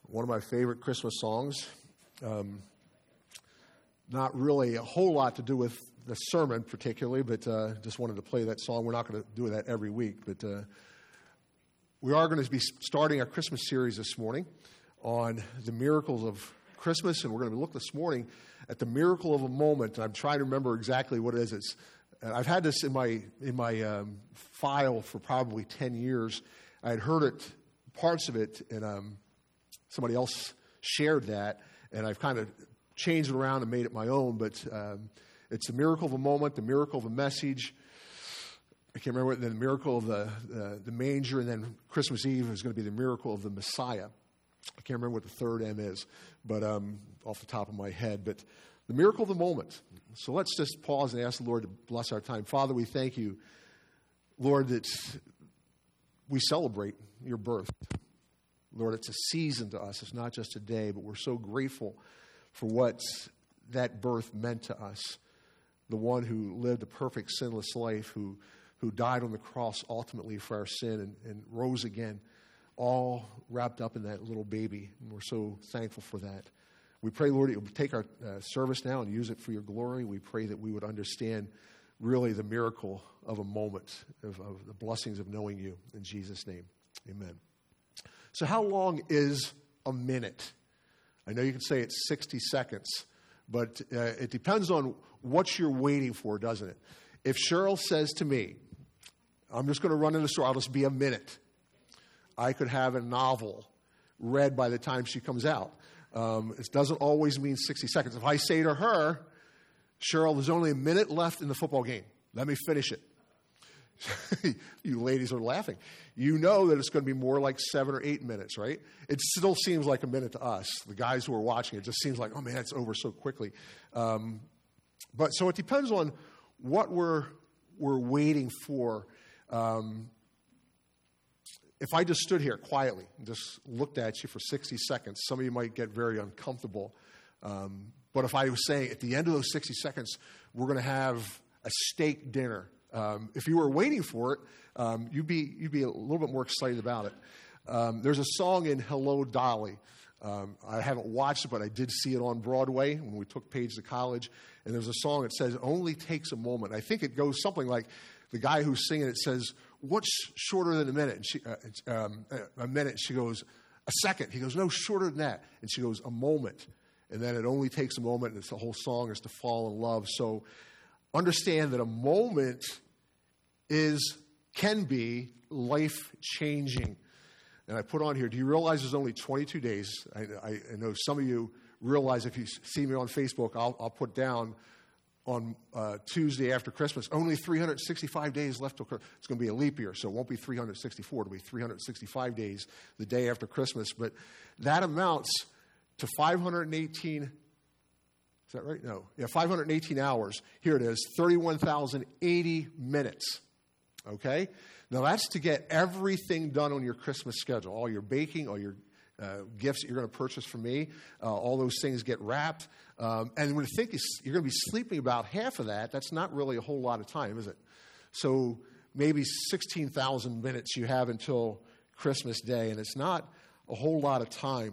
one of my favorite Christmas songs. Not really a whole lot to do with the sermon particularly, but just wanted to play that song. We're not going to do that every week, but we are going to be starting our Christmas series this morning on the miracles of Christmas, and we're going to look this morning at the miracle of a moment. And I'm trying to remember exactly what it is. I've had this in my file for probably 10 years. I had heard it, parts of it, and somebody else shared that, and I've kind of changed it around and made it my own. But it's the miracle of a moment, the miracle of a message. I can't remember. The miracle of the manger, and then Christmas Eve is going to be the miracle of the Messiah. I can't remember what the third M is, but off the top of my head. But the miracle of the moment. So let's just pause and ask the Lord to bless our time. Father, we thank you, Lord, that we celebrate your birth. Lord, it's a season to us. It's not just a day, but we're so grateful for what that birth meant to us. The one who lived a perfect, sinless life, who died on the cross ultimately for our sin and rose again, all wrapped up in that little baby. And we're so thankful for that. We pray, Lord, that you'll take our service now and use it for your glory. We pray that we would understand really the miracle of a moment, of the blessings of knowing you. In Jesus' name, amen. So how long is a minute? I know you can say it's 60 seconds, but it depends on what you're waiting for, doesn't it? If Cheryl says to me, I'm just going to run in the store, I'll just be a minute, I could have a novel read by the time she comes out. It doesn't always mean 60 seconds. If I say to her, Cheryl, there's only a minute left in the football game. Let me finish it. You ladies are laughing. You know that it's going to be more like 7 or 8 minutes, right? It still seems like a minute to us. The guys who are watching, it just seems like, oh man, it's over so quickly. But so it depends on what we're waiting for. If I just stood here quietly and just looked at you for 60 seconds, some of you might get very uncomfortable. But if I was saying at the end of those 60 seconds, we're going to have a steak dinner, if you were waiting for it, you'd be a little bit more excited about it. There's a song in Hello, Dolly. I haven't watched it, but I did see it on Broadway when we took Paige to college. And there's a song that says, "Only takes a moment." I think it goes something like, the guy who's singing it says, "What's shorter than a minute?" And she, a minute. She goes, "A second." He goes, "No, shorter than that." And she goes, "A moment." And then it only takes a moment, and it's the whole song is to fall in love. So understand that a moment can be life-changing. And I put on here, do you realize there's only 22 days? I know some of you realize, if you see me on Facebook, I'll put down on Tuesday after Christmas, only 365 days left till Christmas. It's going to be a leap year, so it won't be 364. It'll be 365 days the day after Christmas. But that amounts to 518, is that right? No. Yeah, 518 hours. Here it is, 31,080 minutes. Okay? Now that's to get everything done on your Christmas schedule, all your baking, all your gifts that you're going to purchase from me, all those things get wrapped. And when you think you're going to be sleeping about half of that, that's not really a whole lot of time, is it? So maybe 16,000 minutes you have until Christmas Day, and it's not a whole lot of time.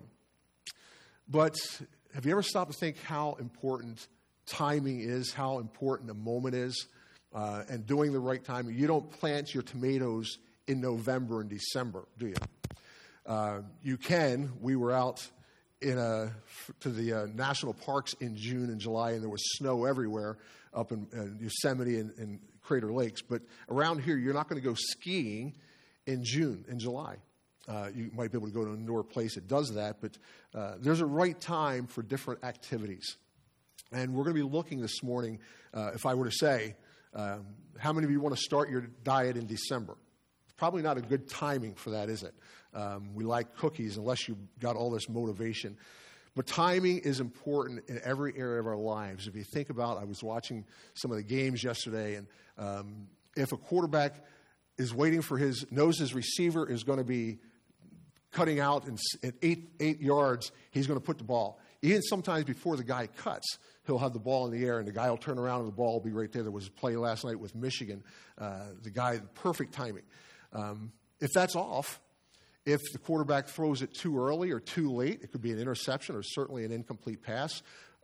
But have you ever stopped to think how important timing is, how important a moment is, and doing the right timing? You don't plant your tomatoes in November and December, do you? You can. We were out to the national parks in June and July, and there was snow everywhere up in Yosemite and Crater Lakes. But around here, you're not going to go skiing in June and July. You might be able to go to an indoor place that does that, but there's a right time for different activities. And we're going to be looking this morning, if I were to say, how many of you want to start your diet in December? Probably not a good timing for that, is it? We like cookies unless you've got all this motivation. But timing is important in every area of our lives. If you think about, I was watching some of the games yesterday, and if a quarterback is waiting for knows his receiver is going to be cutting out at 8 yards, he's going to put the ball. Even sometimes before the guy cuts, he'll have the ball in the air, and the guy will turn around and the ball will be right there. There was a play last night with Michigan. The guy, perfect timing. If that's off, If the quarterback throws it too early or too late, it could be an interception or certainly an incomplete pass.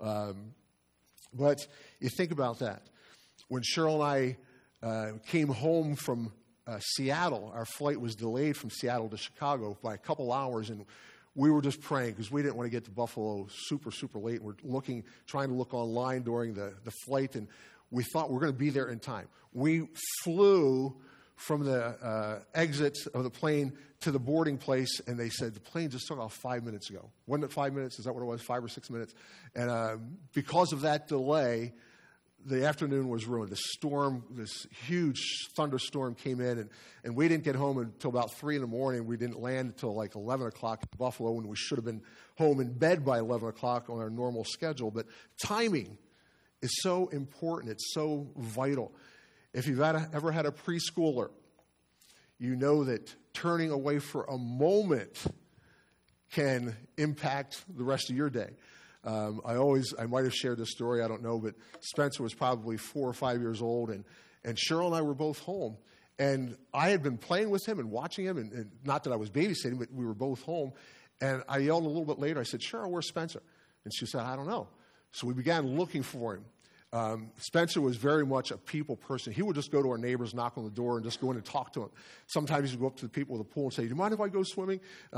But you think about that. When Cheryl and I came home from Seattle, our flight was delayed from Seattle to Chicago by a couple hours, and we were just praying because we didn't want to get to Buffalo super, super late. We're trying to look online during the flight, and we thought we were going to be there in time. We flew from the exit of the plane to the boarding place, and they said the plane just took off 5 minutes ago. Wasn't it 5 minutes? Is that what it was, 5 or 6 minutes? And because of that delay, the afternoon was ruined. The storm, this huge thunderstorm came in, and we didn't get home until about 3 in the morning. We didn't land until like 11 o'clock in Buffalo, and we should have been home in bed by 11 o'clock on our normal schedule. But timing is so important. It's so vital. If you've ever had a preschooler, you know that turning away for a moment can impact the rest of your day. I might have shared this story, I don't know, but Spencer was probably 4 or 5 years old, and Cheryl and I were both home. And I had been playing with him and watching him, and not that I was babysitting, but we were both home. And I yelled a little bit later, I said, "Cheryl, where's Spencer?" And she said, "I don't know." So we began looking for him. Spencer was very much a people person. He would just go to our neighbors, knock on the door, and just go in and talk to them. Sometimes he'd go up to the people with the pool and say, "Do you mind if I go swimming?"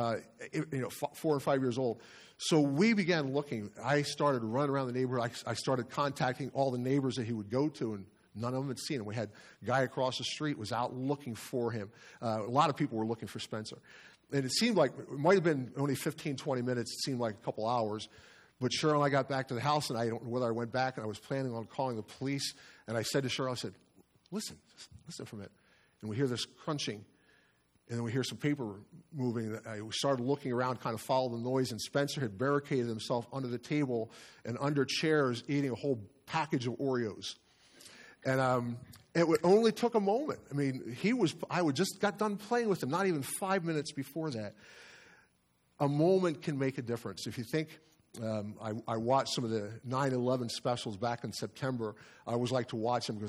4 or 5 years old. So we began looking. I started running around the neighborhood. I started contacting all the neighbors that he would go to, and none of them had seen him. We had a guy across the street was out looking for him. A lot of people were looking for Spencer. And it seemed like it might have been only 15, 20 minutes. It seemed like a couple hours. But Cheryl and I got back to the house, and I don't know whether I went back, and I was planning on calling the police. And I said to Cheryl, I said, listen for a minute. And we hear this crunching, and then we hear some paper moving. We started looking around, kind of followed the noise, and Spencer had barricaded himself under the table and under chairs, eating a whole package of Oreos. And it only took a moment. I mean, I just got done playing with him, not even 5 minutes before that. A moment can make a difference. If you think... I watched some of the 9/11 specials back in September. I always like to watch them because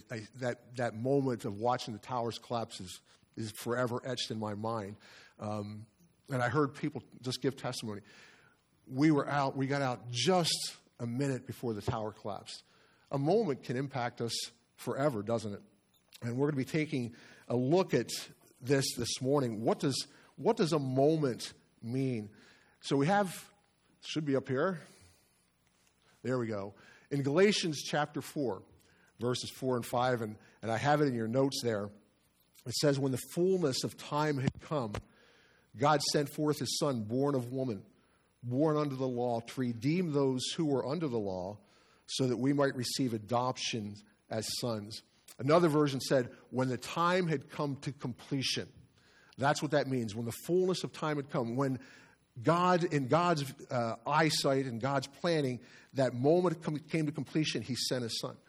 that moment of watching the towers collapse is forever etched in my mind. And I heard people just give testimony. We got out just a minute before the tower collapsed. A moment can impact us forever, doesn't it? And we're going to be taking a look at this morning. What does a moment mean? So we have... Should be up here. There we go. In Galatians chapter 4, verses 4 and 5, and I have it in your notes there, it says, "When the fullness of time had come, God sent forth his Son, born of woman, born under the law, to redeem those who were under the law, so that we might receive adoption as sons." Another version said, "When the time had come to completion." That's what that means. When the fullness of time had come, when God, in God's eyesight and God's planning, that moment came to completion, he sent his Son.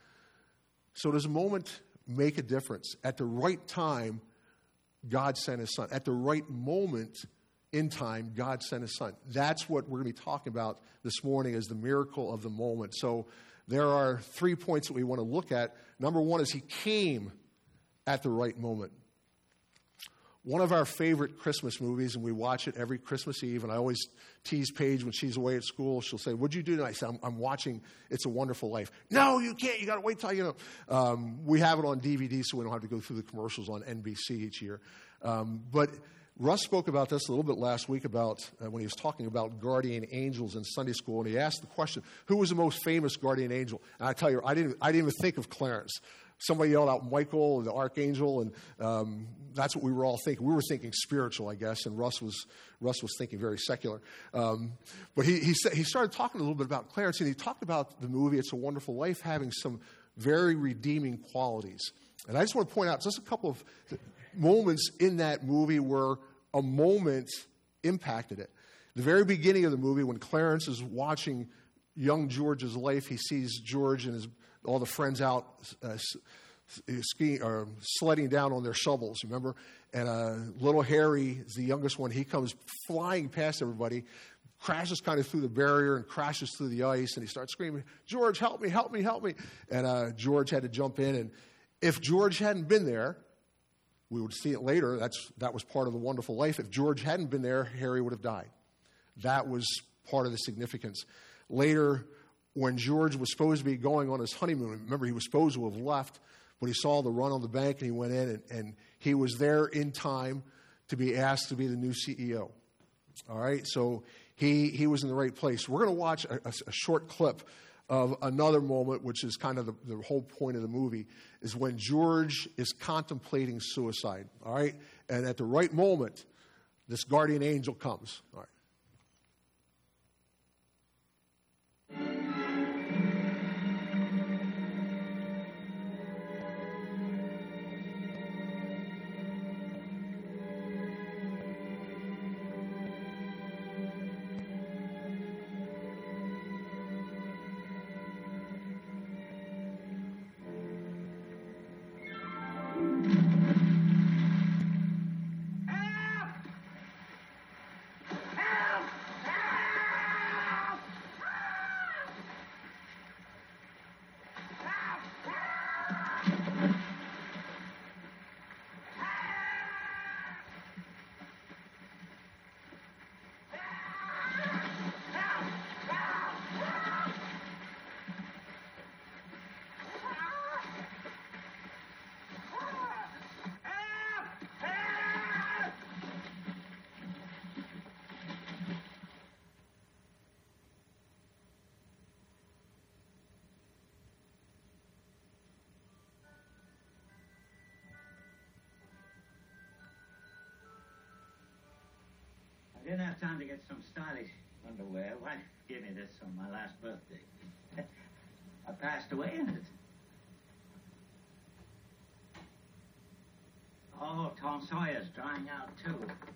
So does a moment make a difference? At the right time, God sent his Son. At the right moment in time, God sent his Son. That's what we're going to be talking about this morning as the miracle of the moment. So there are 3 points that we want to look at. Number one is he came at the right moment. One of our favorite Christmas movies, and we watch it every Christmas Eve, and I always tease Paige when she's away at school. She'll say, "What'd you do tonight?" I say, I'm watching It's a Wonderful Life." "No, you can't. You got to wait till, we have it on DVD so we don't have to go through the commercials on NBC each year. But Russ spoke about this a little bit last week about when he was talking about guardian angels in Sunday school, and he asked the question, who was the most famous guardian angel? And I tell you, I didn't even think of Clarence. Somebody yelled out Michael, the archangel, and that's what we were all thinking. We were thinking spiritual, I guess, and Russ was thinking very secular. But he started talking a little bit about Clarence, and he talked about the movie It's a Wonderful Life having some very redeeming qualities. And I just want to point out just a couple of moments in that movie where a moment impacted it. The very beginning of the movie, when Clarence is watching young George's life, he sees George and all the friends out skiing or sledding down on their shovels, remember? And little Harry is the youngest one. He comes flying past everybody, crashes kind of through the barrier and crashes through the ice, and he starts screaming, "George, help me, help me, help me." And George had to jump in, and if George hadn't been there, We would see it later. That was part of the wonderful life. If George hadn't been there, Harry would have died. That was part of the significance. Later, when George was supposed to be going on his honeymoon, remember he was supposed to have left, but he saw the run on the bank and he went in, and he was there in time to be asked to be the new CEO. All right, so he was in the right place. We're going to watch a short clip of another moment, which is kind of the whole point of the movie, is when George is contemplating suicide. All right, and at the right moment, this guardian angel comes. All right. I didn't have time to get some stylish underwear. Why give me this on my last birthday? I passed away in it. Oh, Tom Sawyer's drying out, too.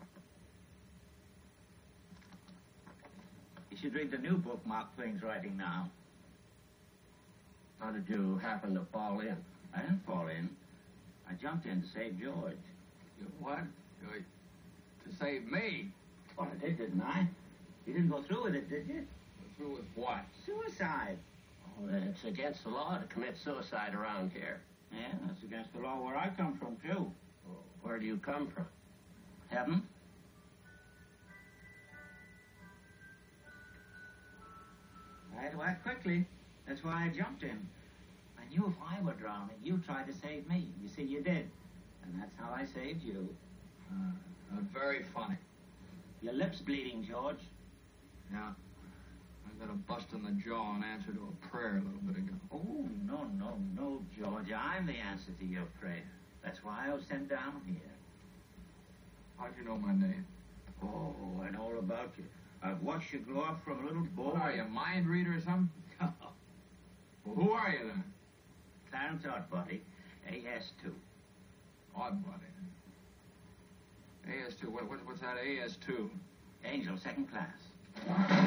You should read the new book Mark Twain's writing now. How did you happen to fall in? I didn't fall in. I jumped in to save George. You what? To save me? Well, I did, didn't I? You didn't go through with it, did you? Through with what? Suicide. Oh, it's against the law to commit suicide around here. Yeah, that's against the law where I come from, too. Oh, where do you come from? Heaven? I had to act quickly. That's why I jumped in. I knew if I were drowning, you'd try to save me. You see, you did. And that's how I saved you. Very funny. Your lip's bleeding, George. Yeah. I got a bust in the jaw in answer to a prayer a little bit ago. Oh, no, George. I'm the answer to your prayer. That's why I was sent down here. How'd you know my name? Oh, I know all about you. I've watched you grow up from a little boy. What are you, a mind reader or something? Well, who are you then? Clarence Oddbody, AS2. Oddbody. AS2. What's that AS2? Angel, second class.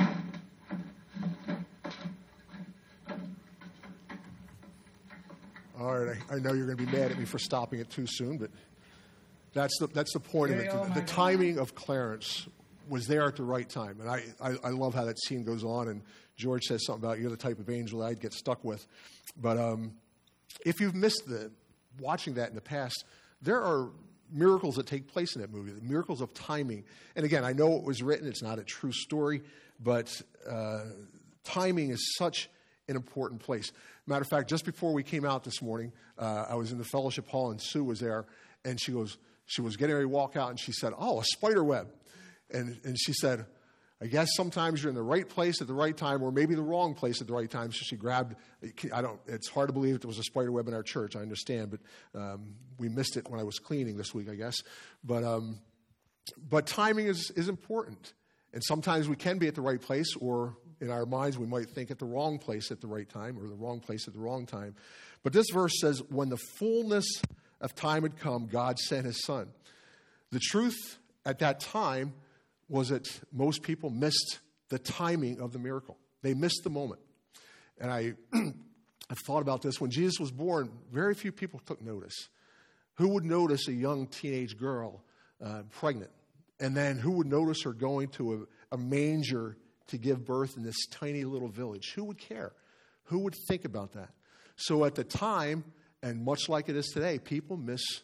All right, I know you're going to be mad at me for stopping it too soon, but that's the point of it. The timing of Clarence was there at the right time, and I love how that scene goes on. And George says something about you're the type of angel I'd get stuck with. But if you've missed watching that in the past, there are miracles that take place in that movie, the miracles of timing. And again, I know it was written; it's not a true story, but timing is such an important place. Matter of fact, just before we came out this morning, I was in the fellowship hall, and Sue was there, and she was getting ready to walk out, and she said, "Oh, a spider web," and she said, "I guess sometimes you're in the right place at the right time, or maybe the wrong place at the right time." So she grabbed. It's hard to believe that there was a spider web in our church. I understand, but we missed it when I was cleaning this week, I guess. But timing is important, and sometimes we can be at the right place, or in our minds, we might think at the wrong place at the right time or the wrong place at the wrong time. But this verse says, when the fullness of time had come, God sent his son. The truth at that time was that most people missed the timing of the miracle. They missed the moment. And I've thought about this. When Jesus was born, very few people took notice. Who would notice a young teenage girl pregnant? And then who would notice her going to a manger to give birth in this tiny little village? Who would care? Who would think about that? So at the time, and much like it is today, people miss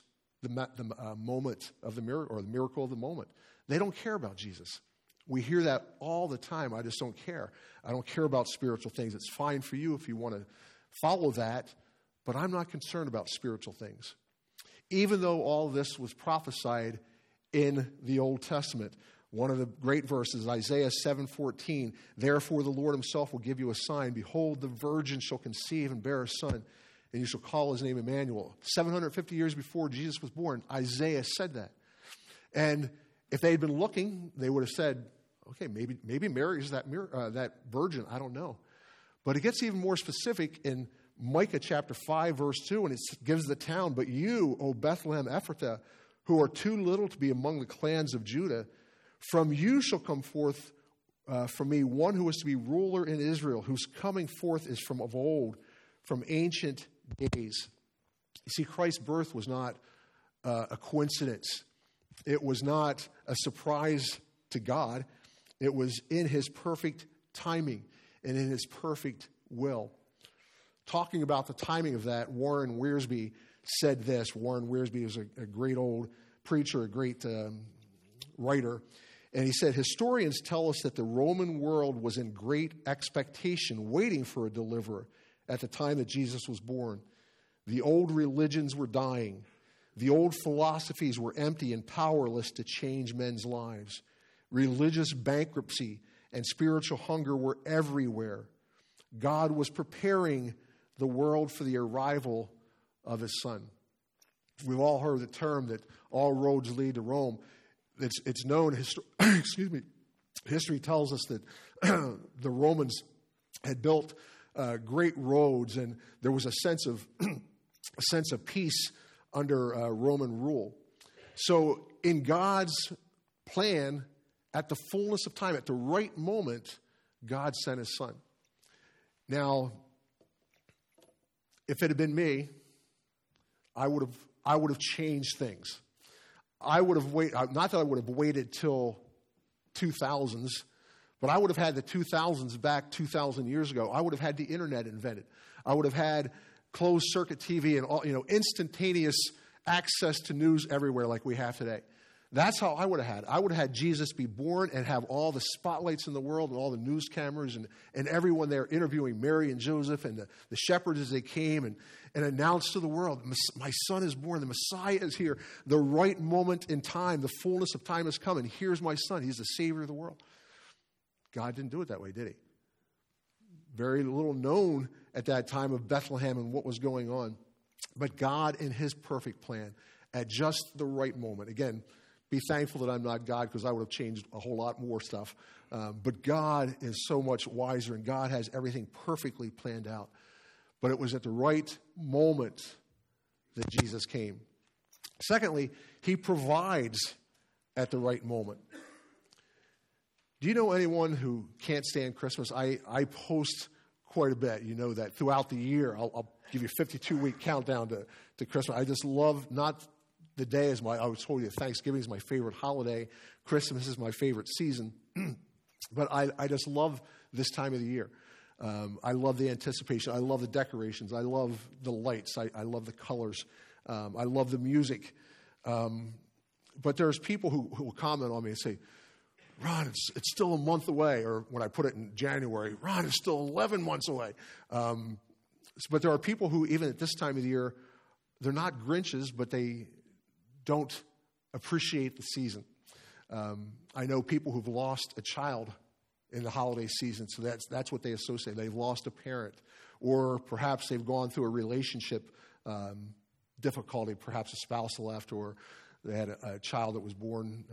the moment of the miracle, or the miracle of the moment. They don't care about Jesus. We hear that all the time. I just don't care. I don't care about spiritual things. It's fine for you if you want to follow that, but I'm not concerned about spiritual things. Even though all this was prophesied in the Old Testament, one of the great verses, Isaiah 7:14, therefore the Lord himself will give you a sign. Behold, the virgin shall conceive and bear a son, and you shall call his name Emmanuel. 750 years before Jesus was born, Isaiah said that. And if they had been looking, they would have said, okay, maybe Mary is that virgin. I don't know. But it gets even more specific in Micah chapter 5, verse 2, and it gives the town, but you, O Bethlehem Ephrathah, who are too little to be among the clans of Judah, from you shall come forth from me one who is to be ruler in Israel, whose coming forth is from of old, from ancient days. You see, Christ's birth was not a coincidence. It was not a surprise to God. It was in his perfect timing and in his perfect will. Talking about the timing of that, Warren Wiersbe said this. Warren Wiersbe is a great old preacher, a great writer. And he said, historians tell us that the Roman world was in great expectation, waiting for a deliverer at the time that Jesus was born. The old religions were dying. The old philosophies were empty and powerless to change men's lives. Religious bankruptcy and spiritual hunger were everywhere. God was preparing the world for the arrival of his son. We've all heard the term that all roads lead to Rome. It's known, history tells us that the Romans had built great roads, and there was a sense of peace under Roman rule. So in God's plan, at the fullness of time, at the right moment, God sent his son. Now, if it had been me, I would have changed things. I would have waited, not that I would have waited till 2000s, but I would have had the 2000s back 2,000 years ago. I would have had the internet invented. I would have had closed circuit TV and all, instantaneous access to news everywhere like we have today. That's how I would have had it. I would have had Jesus be born and have all the spotlights in the world and all the news cameras and everyone there interviewing Mary and Joseph and the shepherds as they came and announced to the world, my son is born, the Messiah is here. The right moment in time, the fullness of time has come, and here's my son. He's the Savior of the world. God didn't do it that way, did he? Very little known at that time of Bethlehem and what was going on. But God, in his perfect plan, at just the right moment, again, be thankful that I'm not God, because I would have changed a whole lot more stuff. But God is so much wiser, and God has everything perfectly planned out. But it was at the right moment that Jesus came. Secondly, he provides at the right moment. Do you know anyone who can't stand Christmas? I post quite a bit. You know that throughout the year. I'll give you a 52-week countdown to Christmas. I just love not the day is I was told you Thanksgiving is my favorite holiday. Christmas is my favorite season. But I just love this time of the year. I love the anticipation. I love the decorations. I love the lights. I love the colors. I love the music. But there's people who will comment on me and say, Ron, it's still a month away. Or when I put it in January, Ron, it's still 11 months away. But there are people who, even at this time of the year, they're not Grinches, but they don't appreciate the season. I know people who've lost a child in the holiday season, so that's what they associate. They've lost a parent, or perhaps they've gone through a relationship difficulty. Perhaps a spouse left, or they had a child that was born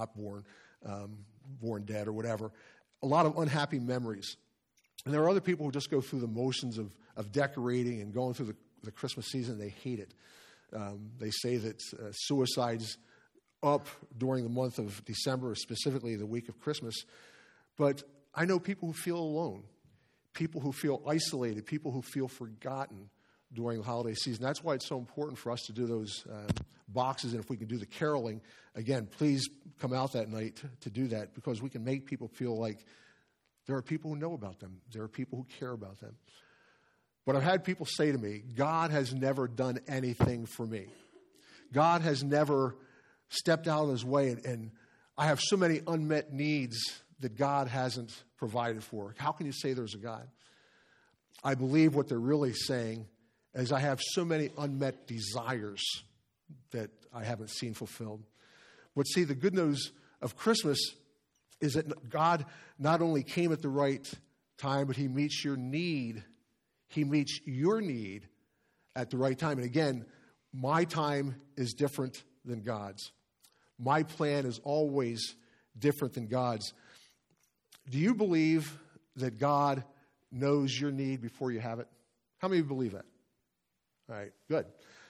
dead, or whatever. A lot of unhappy memories. And there are other people who just go through the motions of decorating and going through the Christmas season. They hate it. They say that suicide's up during the month of December, specifically the week of Christmas. But I know people who feel alone, people who feel isolated, people who feel forgotten during the holiday season. That's why it's so important for us to do those boxes. And if we can do the caroling, again, please come out that night to do that, because we can make people feel like there are people who know about them. There are people who care about them. But I've had people say to me, God has never done anything for me. God has never stepped out of his way, and I have so many unmet needs that God hasn't provided for. How can you say there's a God? I believe what they're really saying is I have so many unmet desires that I haven't seen fulfilled. But see, the good news of Christmas is that God not only came at the right time, but he meets your need. He meets your need at the right time. And again, my time is different than God's. My plan is always different than God's. Do you believe that God knows your need before you have it? How many of you believe that? All right, good.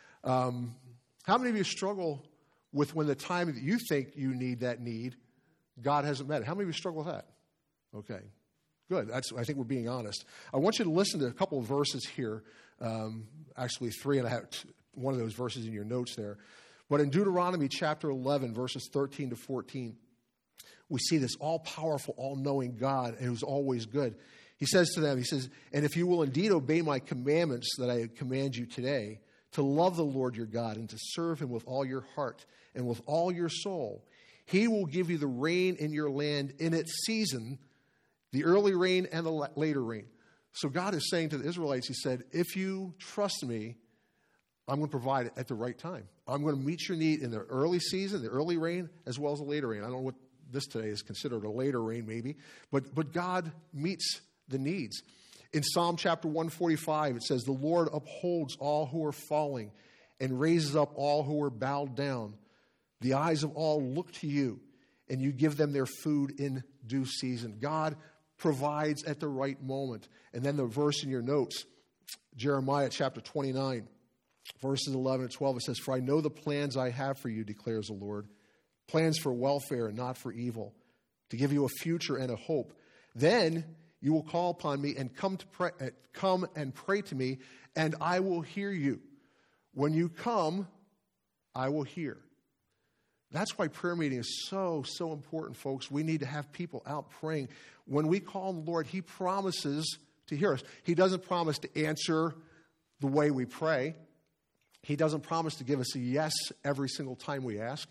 How many of you struggle with when the time that you think you need that need, God hasn't met it? How many of you struggle with that? Okay, good. I think we're being honest. I want you to listen to a couple of verses here. Actually, three, and I have one of those verses in your notes there. But in Deuteronomy chapter 11, verses 13 to 14, we see this all-powerful, all-knowing God who's always good. He says to them, he says, and if you will indeed obey my commandments that I command you today, to love the Lord your God and to serve him with all your heart and with all your soul, he will give you the rain in your land in its season, the early rain and the later rain. So God is saying to the Israelites, he said, if you trust me, I'm going to provide it at the right time. I'm going to meet your need in the early season, the early rain, as well as the later rain. I don't know what this today is considered a later rain maybe, but God meets the needs. In Psalm chapter 145, it says, the Lord upholds all who are falling and raises up all who are bowed down. The eyes of all look to you, and you give them their food in due season. God provides at the right moment. And then the verse in your notes, Jeremiah chapter 29, verses 11 and 12, it says, for I know the plans I have for you, declares the Lord, plans for welfare and not for evil, to give you a future and a hope. Then you will call upon me and come and pray to me, and I will hear you. When you come, I will hear. That's why prayer meeting is so important, folks. We need to have people out praying. When we call on the Lord, he promises to hear us. He doesn't promise to answer the way we pray. He doesn't promise to give us a yes every single time we ask.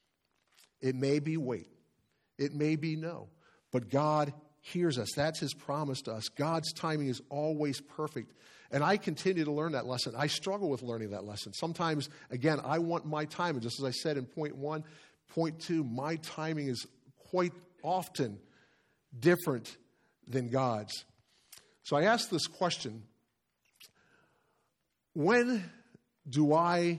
It may be wait. It may be no. But God hears us. That's his promise to us. God's timing is always perfect. And I continue to learn that lesson. I struggle with learning that lesson. Sometimes, again, I want my timing. Just as I said in point one, point two, my timing is quite often different than God's. So I ask this question: when do I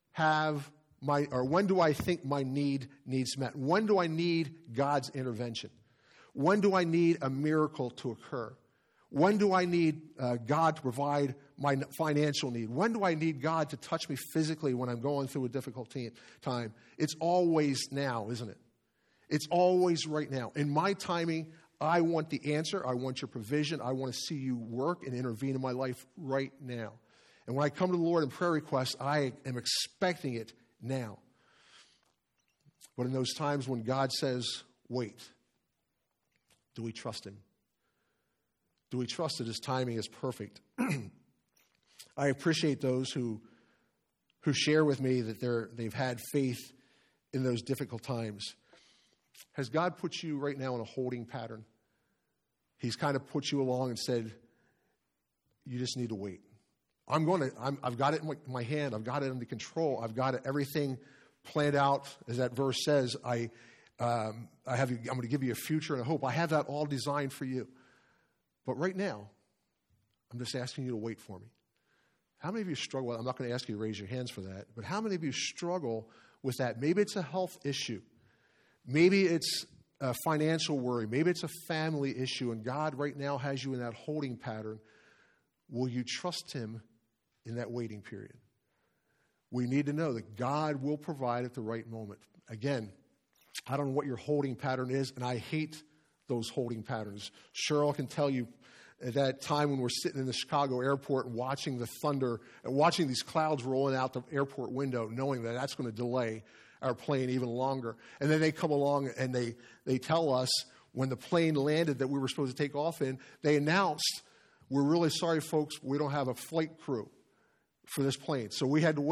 think my need needs met? When do I need God's intervention? When do I need a miracle to occur? When do I need God to provide my financial need? When do I need God to touch me physically when I'm going through a difficult time? It's always now, isn't it? It's always right now. In my timing, I want the answer. I want your provision. I want to see you work and intervene in my life right now. And when I come to the Lord in prayer requests, I am expecting it now. But in those times when God says, wait, do we trust him? Do we trust that his timing is perfect? I appreciate those who share with me that they've had faith in those difficult times. Has God put you right now in a holding pattern? He's kind of put you along and said, you just need to wait. I've got it in my hand. I've got it under control. I've got everything planned out, as that verse says. I'm going to give you a future and a hope. I have that all designed for you. But right now, I'm just asking you to wait for me. How many of you struggle? I'm not going to ask you to raise your hands for that, but how many of you struggle with that? Maybe it's a health issue. Maybe it's a financial worry. Maybe it's a family issue, and God right now has you in that holding pattern. Will you trust him in that waiting period? We need to know that God will provide at the right moment. Again, I don't know what your holding pattern is, and I hate those holding patterns. Cheryl can tell you at that time when we're sitting in the Chicago airport and watching the thunder and watching these clouds rolling out the airport window, knowing that that's going to delay our plane even longer. And then they come along and they tell us when the plane landed that we were supposed to take off in, they announced, we're really sorry, folks, we don't have a flight crew for this plane. So we had to wait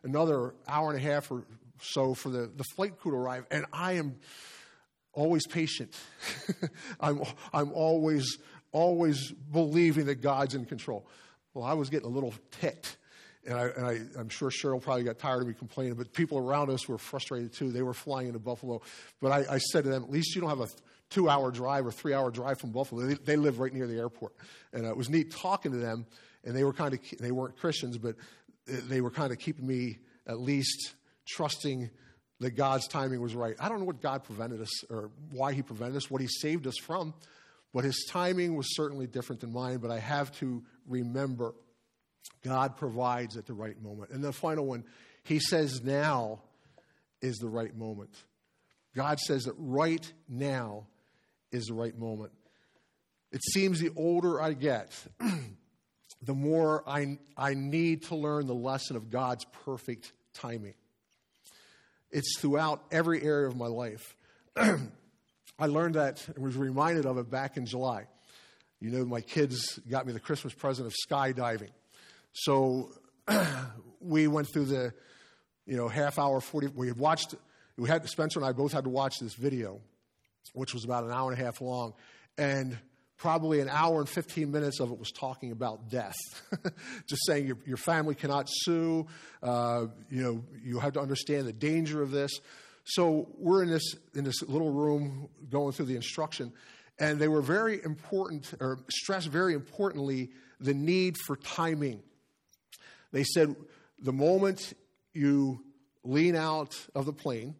another hour and a half or so for the flight crew to arrive. And I am always patient. I'm always believing that God's in control. Well, I was getting a little ticked. And I'm sure Cheryl probably got tired of me complaining, but people around us were frustrated too. They were flying into Buffalo. But I said to them, at least you don't have a 2-hour drive or 3-hour drive from Buffalo. They live right near the airport. And it was neat talking to them. And they weren't Christians, but they were kind of keeping me at least trusting that God's timing was right. I don't know what God prevented us or why he prevented us, what he saved us from. But his timing was certainly different than mine. But I have to remember God provides at the right moment. And the final one, he says now is the right moment. God says that right now is the right moment. It seems the older I get, the more I need to learn the lesson of God's perfect timing. It's throughout every area of my life. I learned that and was reminded of it back in July. You know, my kids got me the Christmas present of skydiving. So we went through the, half hour, 40. Spencer and I both had to watch this video, which was about an hour and a half long. And probably an hour and 15 minutes of it was talking about death. Just saying your family cannot sue. You have to understand the danger of this. So we're in this little room going through the instruction. And they were very important, or stressed very importantly, the need for timing. They said the moment you lean out of the plane,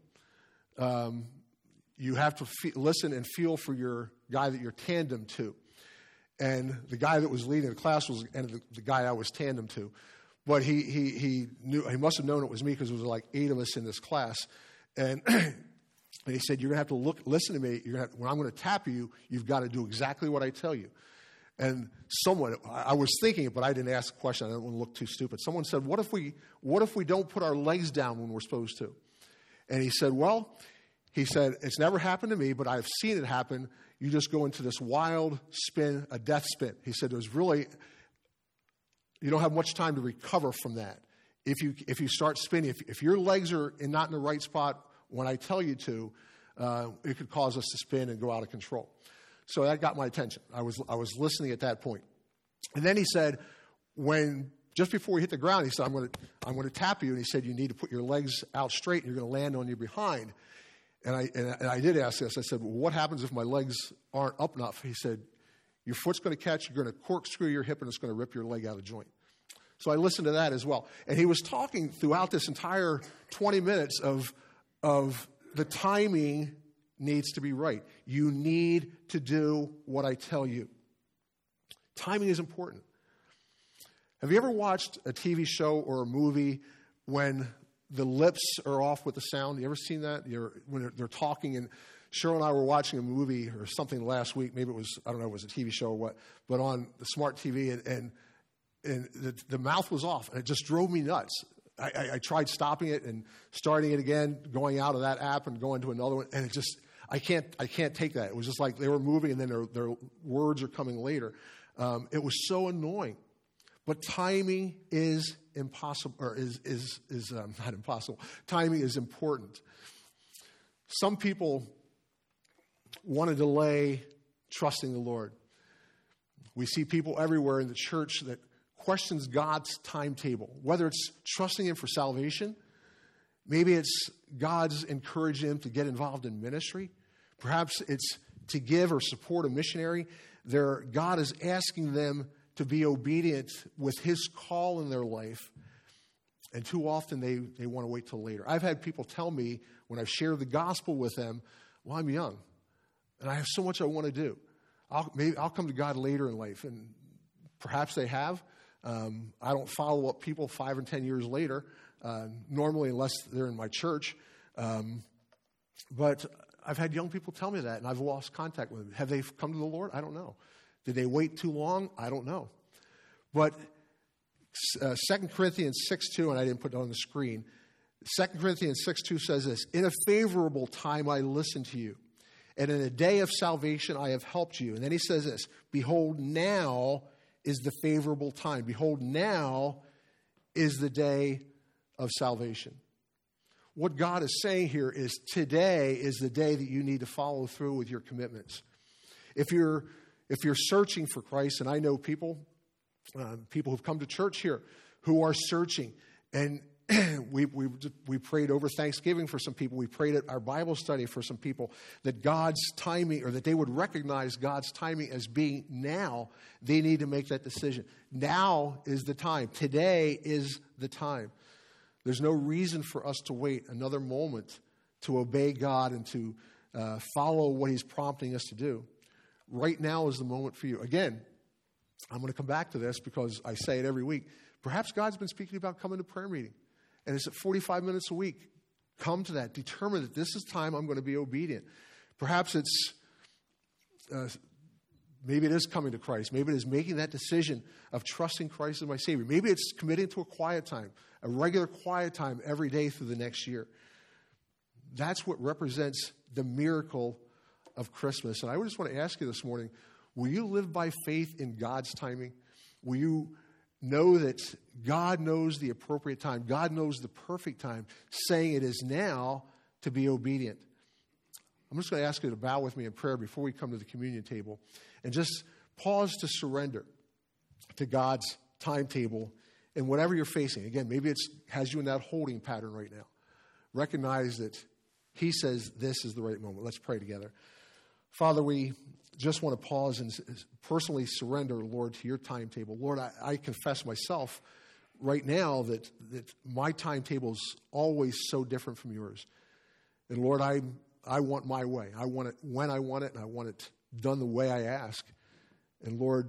you have to listen and feel for your guy that you're tandem to. And the guy that was leading the class was the guy I was tandem to. But he must have known it was me because there was like 8 of us in this class. And he said, you're going to have to listen to me. When I'm going to tap you, you've got to do exactly what I tell you. And I was thinking it, but I didn't ask the question. I didn't want to look too stupid. Someone said, what if we don't put our legs down when we're supposed to? And he said, it's never happened to me, but I've seen it happen. You just go into this wild spin, a death spin. He said, you don't have much time to recover from that. If you start spinning, if your legs are not in the right spot when I tell you to, it could cause us to spin and go out of control. So that got my attention. I was listening at that point. And then he said, just before he hit the ground, he said, I'm going to tap you. And he said, you need to put your legs out straight and you're going to land on your behind. And I did ask this. I said, well, what happens if my legs aren't up enough? He said, your foot's going to catch, you're going to corkscrew your hip, and it's going to rip your leg out of joint. So I listened to that as well. And he was talking throughout this entire 20 minutes of the timing needs to be right. You need to do what I tell you. Timing is important. Have you ever watched a TV show or a movie when the lips are off with the sound? You ever seen that? When they're talking, and Cheryl and I were watching a movie or something last week. Maybe it was, I don't know, it was a TV show or what, but on the smart TV, and the mouth was off, and it just drove me nuts. I tried stopping it and starting it again, going out of that app and going to another one, and it just, I can't take that. It was just like they were moving, and then their words are coming later. It was so annoying. But timing is impossible, or is not impossible. Timing is important. Some people want to delay trusting the Lord. We see people everywhere in the church that questions God's timetable, whether it's trusting Him for salvation, maybe it's God's encouraging them to get involved in ministry, perhaps it's to give or support a missionary. God is asking them to be obedient with His call in their life, and too often they want to wait till later. I've had people tell me when I've shared the gospel with them, well, I'm young, and I have so much I want to do. I'll come to God later in life, and perhaps they have. I don't follow up people 5 and 10 years later, normally unless they're in my church. But I've had young people tell me that, and I've lost contact with them. Have they come to the Lord? I don't know. Did they wait too long? I don't know. But 2 Corinthians 6:2, and I didn't put it on the screen, 2 Corinthians 6:2 says this, in a favorable time I listened to you, and in a day of salvation I have helped you. And then he says this, behold, now is the favorable time. Behold, now is the day of salvation. What God is saying here is today is the day that you need to follow through with your commitments. If you're searching for Christ, and I know people who've come to church here who are searching, and we prayed over Thanksgiving for some people. We prayed at our Bible study for some people that God's timing, or that they would recognize God's timing as being now. They need to make that decision. Now is the time. Today is the time. There's no reason for us to wait another moment to obey God and to follow what He's prompting us to do. Right now is the moment for you. Again, I'm going to come back to this because I say it every week. Perhaps God's been speaking about coming to prayer meeting. And it's at 45 minutes a week. Come to that. Determine that this is time I'm going to be obedient. Perhaps it's, maybe it is coming to Christ. Maybe it is making that decision of trusting Christ as my Savior. Maybe it's committing to a quiet time, a regular quiet time every day through the next year. That's what represents the miracle of Christmas. And I just want to ask you this morning, will you live by faith in God's timing? Will you know that God knows the appropriate time? God knows the perfect time, saying it is now to be obedient. I'm just going to ask you to bow with me in prayer before we come to the communion table and just pause to surrender to God's timetable in whatever you're facing. Again, maybe it has you in that holding pattern right now. Recognize that He says this is the right moment. Let's pray together. Father, we just want to pause and personally surrender, Lord, to your timetable. Lord, I confess myself right now that my timetable is always so different from yours. And Lord, I want my way. I want it when I want it, and I want it done the way I ask. And Lord,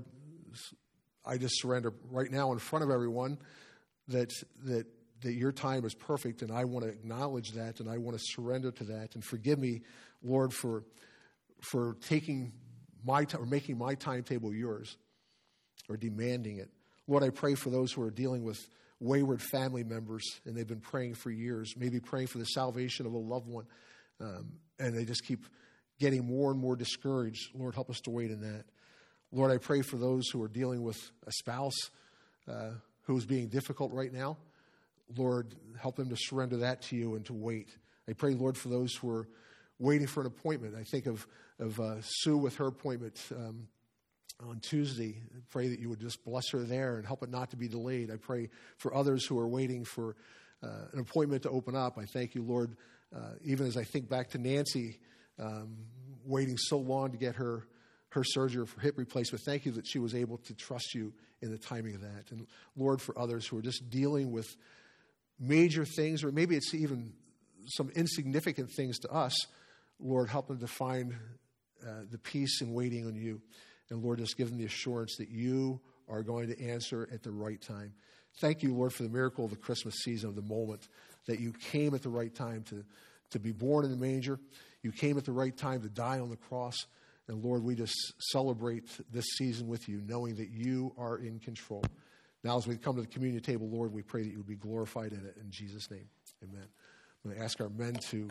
I just surrender right now in front of everyone that your time is perfect, and I want to acknowledge that, and I want to surrender to that. And forgive me, Lord, for taking or making my timetable yours, or demanding it. Lord, I pray for those who are dealing with wayward family members, and they've been praying for years, maybe praying for the salvation of a loved one, and they just keep getting more and more discouraged. Lord, help us to wait in that. Lord, I pray for those who are dealing with a spouse who's being difficult right now. Lord, help them to surrender that to you and to wait. I pray, Lord, for those who are waiting for an appointment. I think of Sue with her appointment on Tuesday. I pray that you would just bless her there and help it not to be delayed. I pray for others who are waiting for an appointment to open up. I thank you, Lord, even as I think back to Nancy waiting so long to get her surgery for hip replacement. Thank you that she was able to trust you in the timing of that. And Lord, for others who are just dealing with major things, or maybe it's even some insignificant things to us, Lord, help them to find the peace in waiting on you. And Lord, just give them the assurance that you are going to answer at the right time. Thank you, Lord, for the miracle of the Christmas season, of the moment that you came at the right time to be born in the manger. You came at the right time to die on the cross. And Lord, we just celebrate this season with you, knowing that you are in control. Now, as we come to the communion table, Lord, we pray that you would be glorified in it. In Jesus' name, amen. I'm going to ask our men to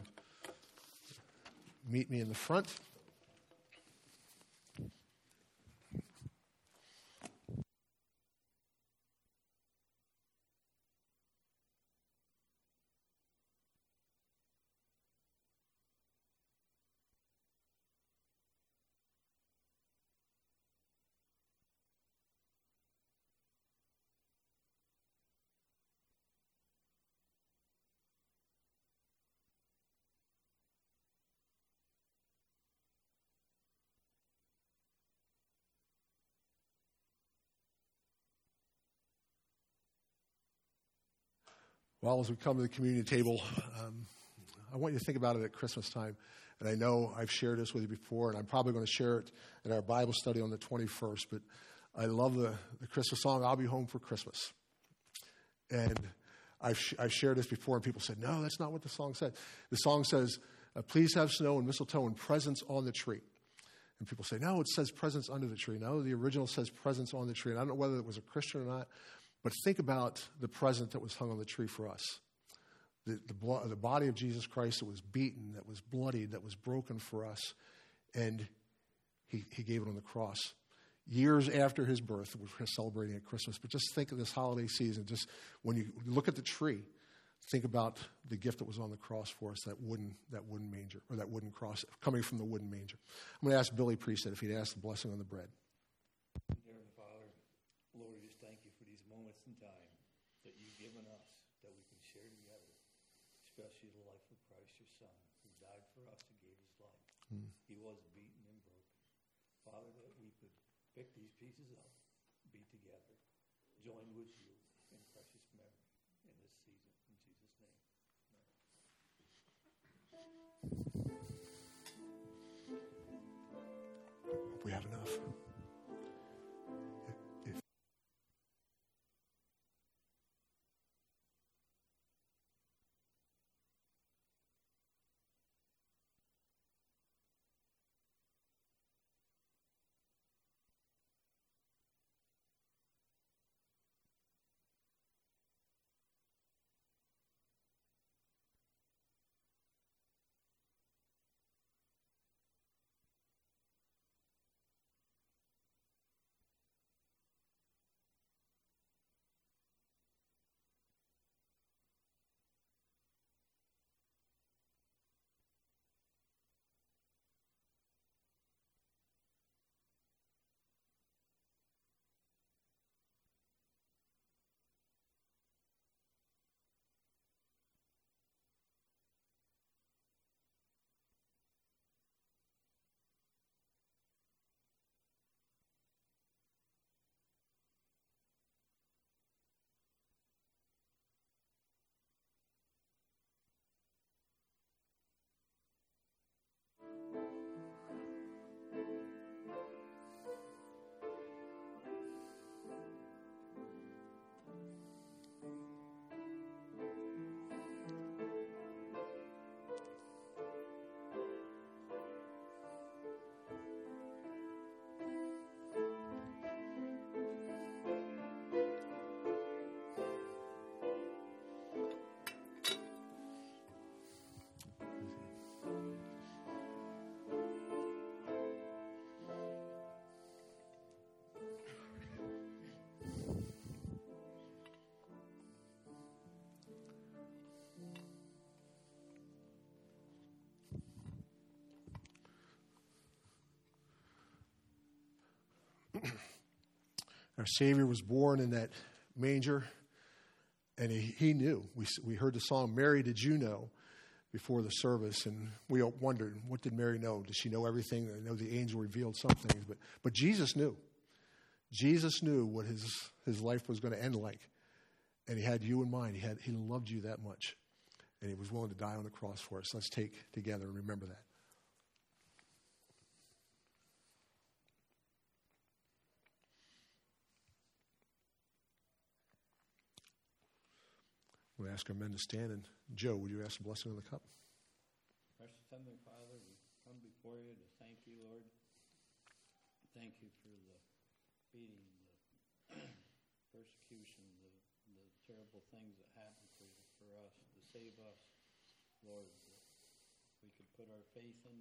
meet me in the front. Well, as we come to the communion table, I want you to think about it at Christmas time. And I know I've shared this with you before, and I'm probably going to share it in our Bible study on the 21st, but I love the Christmas song, I'll Be Home for Christmas. And I've shared this before, and people said, no, that's not what the song said. The song says, please have snow and mistletoe and presents on the tree. And people say, no, it says presents under the tree. No, the original says presents on the tree. And I don't know whether it was a Christian or not, but think about the present that was hung on the tree for us. The body of Jesus Christ that was beaten, that was bloodied, that was broken for us. And he gave it on the cross. Years after his birth, we're celebrating at Christmas. But just think of this holiday season. Just when you look at the tree, think about the gift that was on the cross for us, that wooden manger, or that wooden cross coming from the wooden manger. I'm going to ask Billy Priest if he'd ask the blessing on the bread. Heavenly Father, Lord, we just thank you for these moments in time that you've given us that we can share together, especially the life of Christ, your Son, who died for us and gave his life. He was beaten and broken. Father, that we could pick these pieces up, be together, join with you in precious memory in this season. In Jesus' name, amen. Hope we have enough. Our Savior was born in that manger, and he knew. We heard the song, "Mary, Did You Know?" before the service, and we wondered, what did Mary know? Did she know everything? I know the angel revealed some things, but Jesus knew. Jesus knew what his life was going to end like, and he had you in mind. He loved you that much, and he was willing to die on the cross for us. Let's take together and remember that. We'll ask our men to stand. And Joe, would you ask the blessing on the cup? Precious Heavenly Father, we come before you to thank you, Lord. Thank you for the beating, the persecution, the terrible things that happened for us to save us, Lord. That we could put our faith in.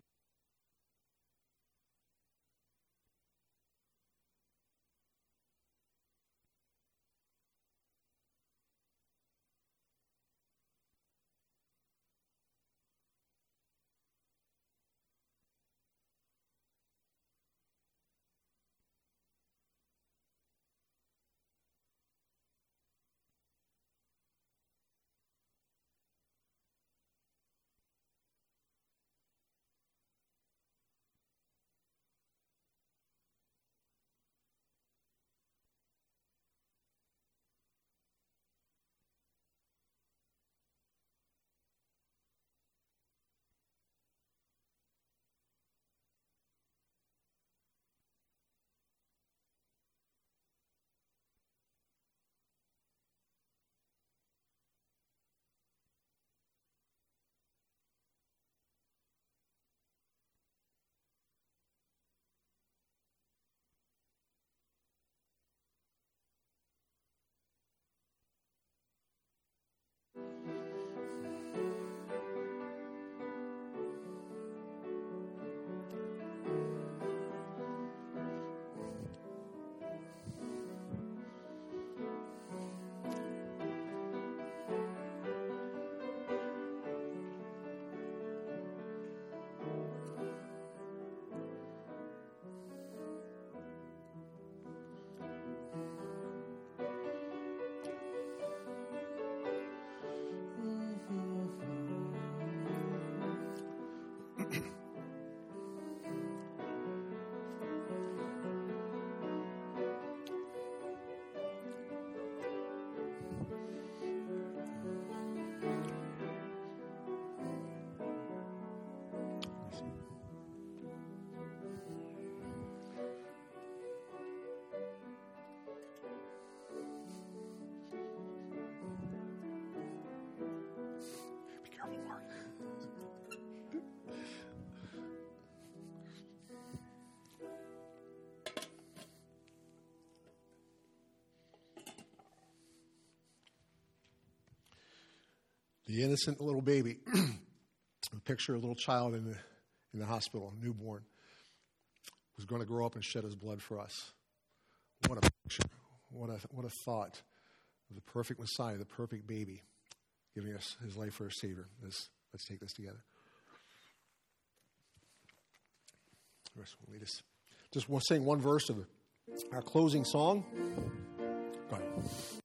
The innocent little baby. A picture of a little child in the hospital, newborn, was going to grow up and shed his blood for us. What a picture. What a thought of the perfect Messiah, the perfect baby, giving us his life for a Savior. Let's take this together. We'll lead us. Just want to sing one verse of our closing song. Go ahead.